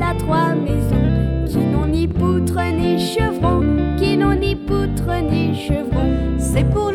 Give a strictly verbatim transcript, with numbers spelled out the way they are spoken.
à trois maisons, qui n'ont ni poutre ni chevron, qui n'ont ni poutre ni chevron. C'est pour